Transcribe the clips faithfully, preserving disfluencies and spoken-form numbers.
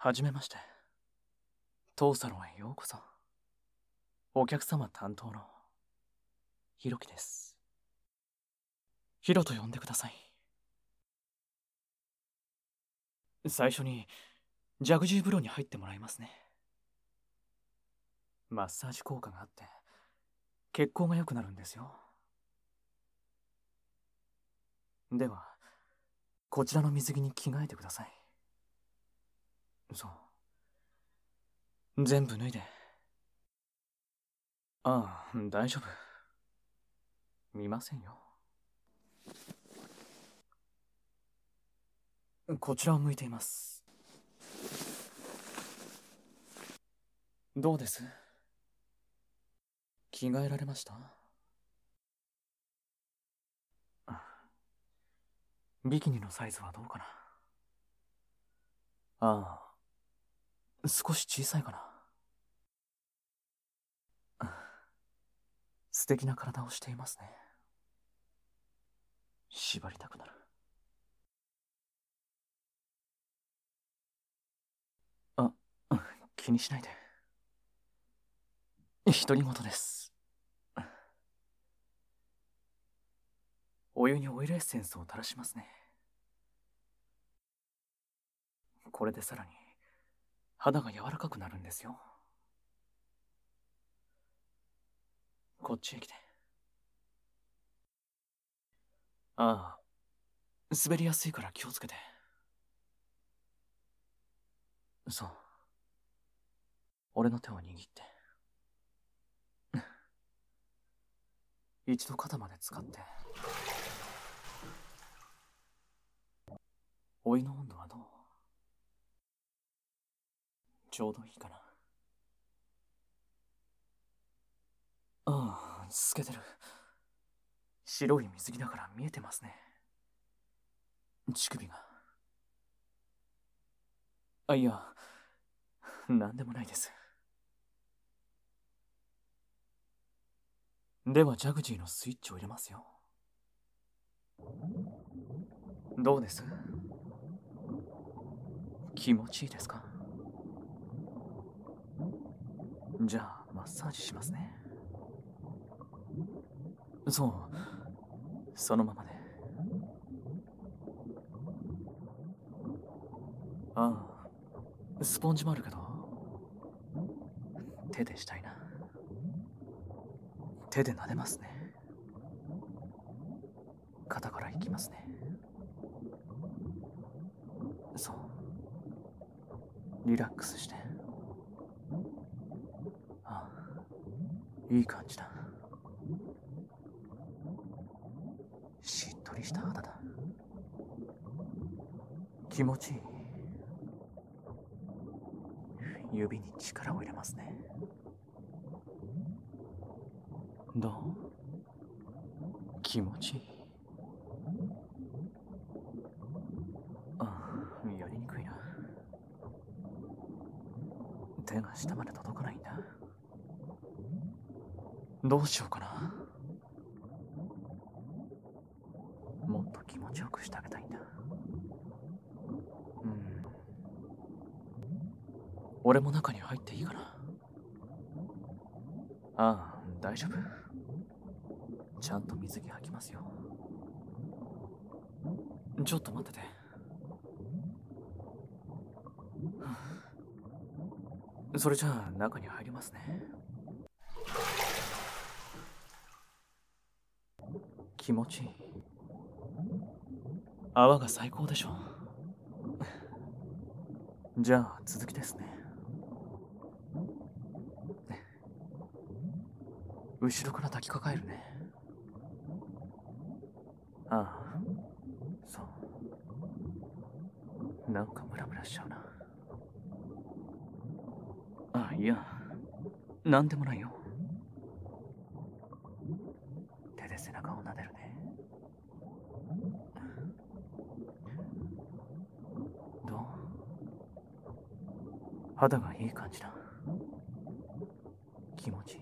はじめまして。当サロンへようこそ。お客様担当のひろきです。ヒロと呼んでください。最初にジャグジー風呂に入ってもらいますね。マッサージ効果があって血行が良くなるんですよ。ではこちらの水着に着替えてください。そう全部脱いで。ああ、大丈夫。見ませんよ。こちらを向いています。どうです？着替えられました？ビキニのサイズはどうかな？ああ、少し小さいかな。素敵な体をしていますね。縛りたくなる。あ、気にしないで。独り言です。お湯にオイルエッセンスを垂らしますね。これでさらに肌が柔らかくなるんですよ。こっちへ来て。ああ、滑りやすいから気をつけて。そう。俺の手を握って。一度肩まで使って。お湯の温度はどう？ちょうどいいかな。ああ、透けてる。白い水着だから見えてますね。乳首が。あ、いや、なんでもないです。ではジャグジーのスイッチを入れますよ。どうです？気持ちいいですか？じゃあマッサージしますね。そう、そのままで。ああ、スポンジもあるけど手でしたいな。手で撫でますね。肩からいきますね。そう、リラックスして。ああ、いい感じだ。しっとりした肌だ。気持ちいい。指に力を入れますね。どう？気持ちいい？ああ、やりにくいな。手が下まで届かないんだ。どうしようかな。もっと気持ちよくしてあげたいんだ。うん。俺も中に入っていいかな。ああ、大丈夫。ちゃんと水着履きますよ。ちょっと待ってて。それじゃあ中に入りますね。気持ちいい。泡が最高でしょ。じゃあ続きですね。後ろから抱きかかえるね。ああ、そう。なんかムラムラしちゃうな。ああ、いや、なんでもないよ。手で背中を撫でるね。どう？肌がいい感じだ。気持ちいい？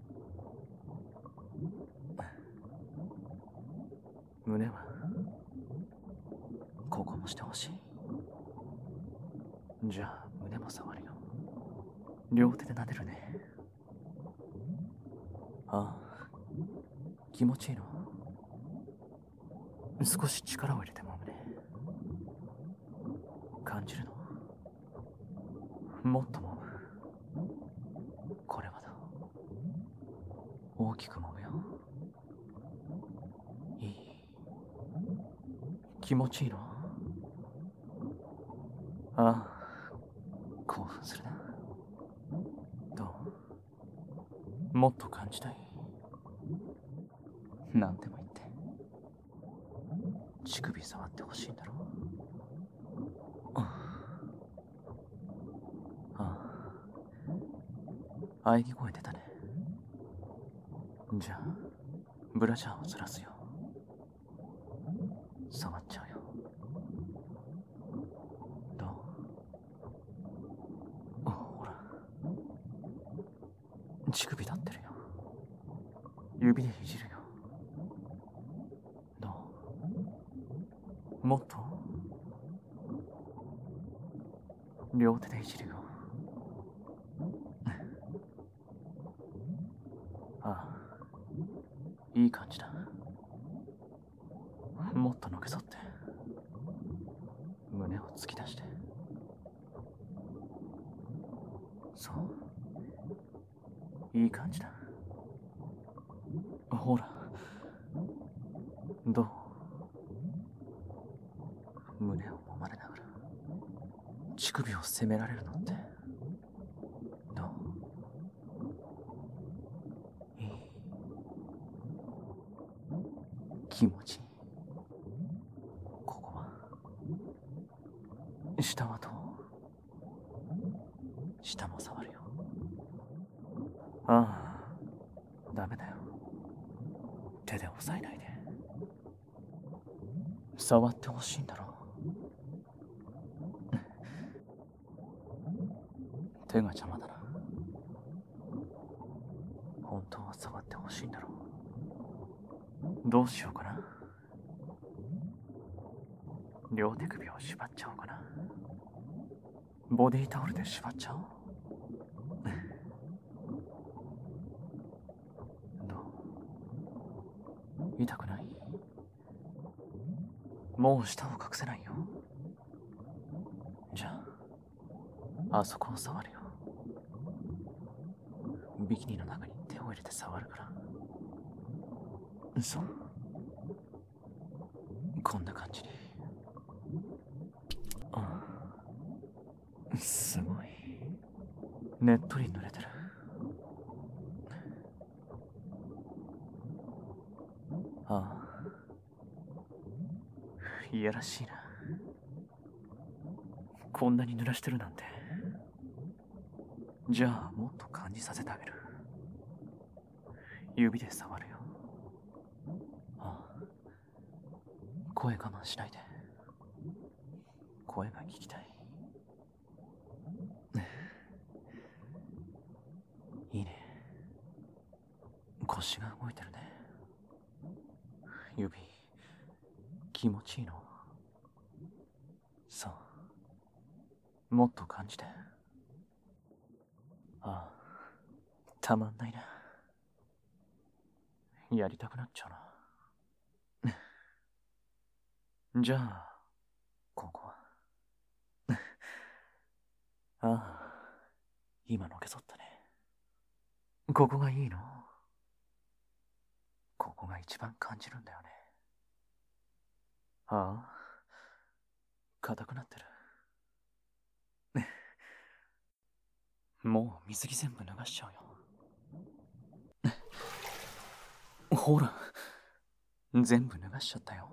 胸はここもしてほしい。じゃあ胸胸も触るよ。両手で撫でるね。ああ、気持ちいいの。少し力を入れて揉むね。感じるの。もっと揉む。これまだ大きく揉むよ。いい。気持ちいいの。ああ、興奮するな。どう？もっと感じたい？何でも言って。乳首触ってほしいんだろ。ああ、喘ぎ声出たね。じゃあブラジャーをずらすよ。触っちゃうよ。どう？ほら、乳首立ってるよ。指でいじるよ。どう？もっと？両手でいじるよ。ああ、いい感じだ。もっとのけぞって胸を突き出して。そう、いい感じだ。ほら、どう？胸を揉まれながら乳首を責められるのってどう？いい？気持ちいい？ここは？下はどう？下も触るよ。ああ、ダメだよ。手で押さえないで。触ってほしいんだろ。手が邪魔だな。本当は触ってほしいんだろ。どうしようかな。両手首を縛っちゃおうかな。ボディタオルで縛っちゃおう。どう？痛くない？もう舌を隠せないよ。じゃあ、あそこを触るよ。ビキニの中に手を入れて触るから。そう。こんな感じに。ああ、すごい。ねっとり濡れてる。ああ、いやらしいな。こんなに濡らしてるなんて。じゃあもっと感じさせてあげる。指で触るよ。ああ、声我慢しないで。声が聞きたい。いいね。腰が動いてるね。指気持ちいいの？そう、もっと感じて。ああ、たまんないな。やりたくなっちゃうな。じゃあここは？ああ、今のけぞったね。ここがいいの？ここが一番感じるんだよね。ああ、硬くなってる。もう水着全部脱がしちゃうよ。ほら、全部脱がしちゃったよ。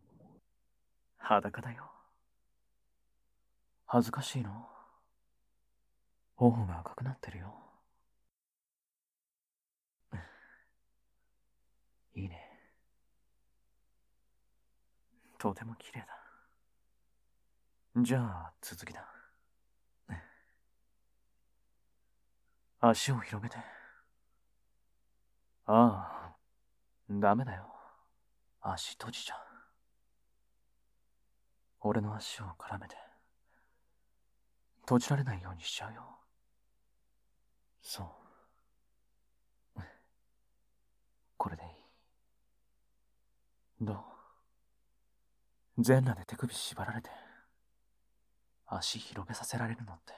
裸だよ。恥ずかしいの？頬が赤くなってるよ。いいね。とても綺麗だ。じゃあ続きだ。足を広げて。ああ、ダメだよ。足閉じちゃう。俺の足を絡めて閉じられないようにしちゃうよ。そう。これでいい。どう？全裸で手首縛られて足広げさせられるのって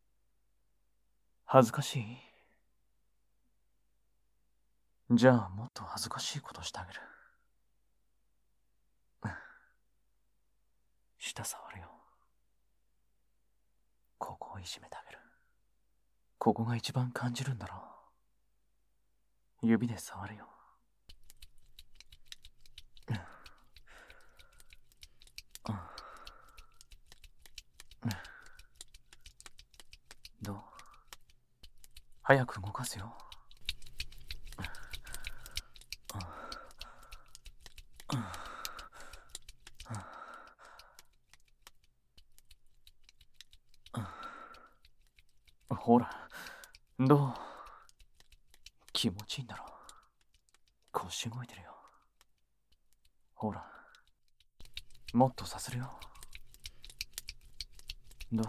恥ずかしい？じゃあもっと恥ずかしいことしてあげる。舌触るよ。ここをいじめてあげる。ここが一番感じるんだろう。指で触るよ。どう？早く動かすよ。ほら、どう？気持ちいいんだろう。腰動いてるよ。ほら、もっとさせるよ。どう？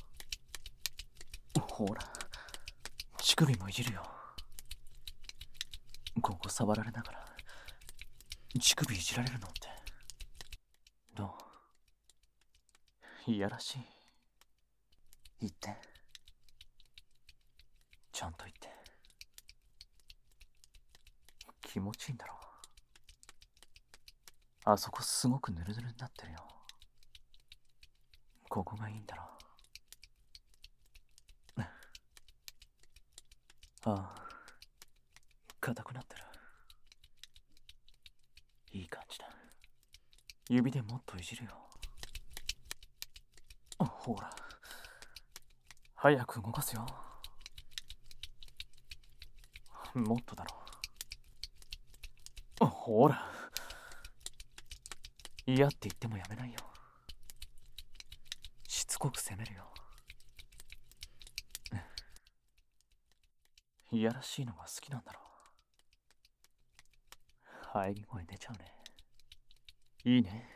ほら、乳首もいじるよ。ここ触られながら乳首いじられるのってどう？いやらしい？言って。ちゃんと言って。気持ちいいんだろう。あそこすごくヌルヌルになってるよ。ここがいいんだろう。ああ、硬くなってる。いい感じだ。指でもっといじるよ。ほら、早く動かすよ。もっとだろ。ほら、嫌って言ってもやめないよ。しつこく責めるよ。いやらしいのが好きなんだろう。喘ぎ声出ちゃうね。いいね。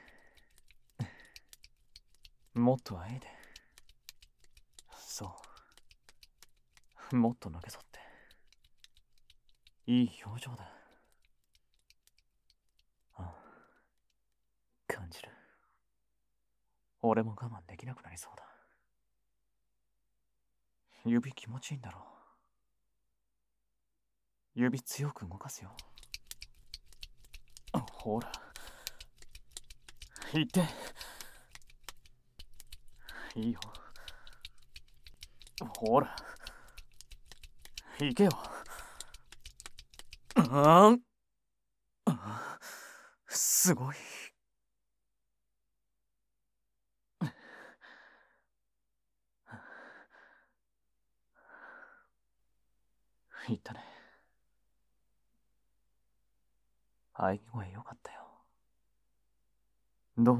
もっとあえで。そう。もっとのけぞって。いい表情だ。ああ、感じる。俺も我慢できなくなりそうだ。指気持ちいいんだろう。指強く動かすよ。ほら、言って。いいよ。ほら、行けよ。あんあ、すごい。言ったね。喘ぎ声よかったよ。ど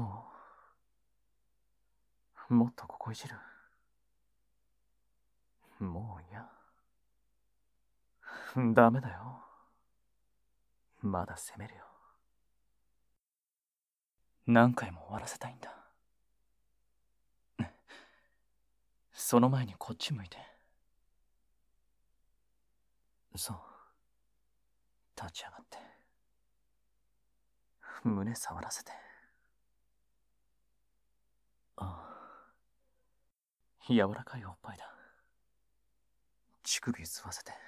う？もっとここいじる。もう嫌。ダメだよ。まだ攻めるよ。何回も終わらせたいんだ。その前にこっち向いて。そう。立ち上がって。胸触らせて。ああ。柔らかいおっぱいだ。乳首吸わせて。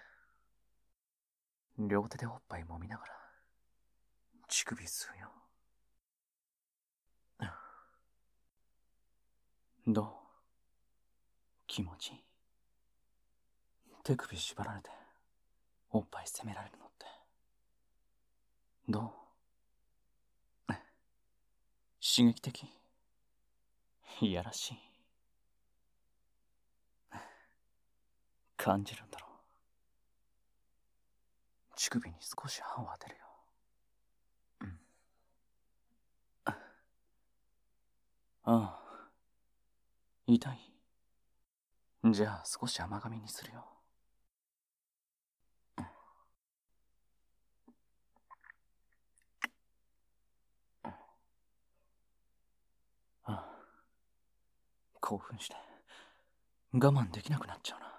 両手でおっぱい揉みながら乳首吸うよ。どう？気持ちいい？手首縛られておっぱい責められるのってどう？刺激的？いやらしい？感じるんだろう。乳首に少し歯を当てるよ。うん。ああ、痛い？じゃあ少し甘噛みにするよ。ああ、興奮して我慢できなくなっちゃうな。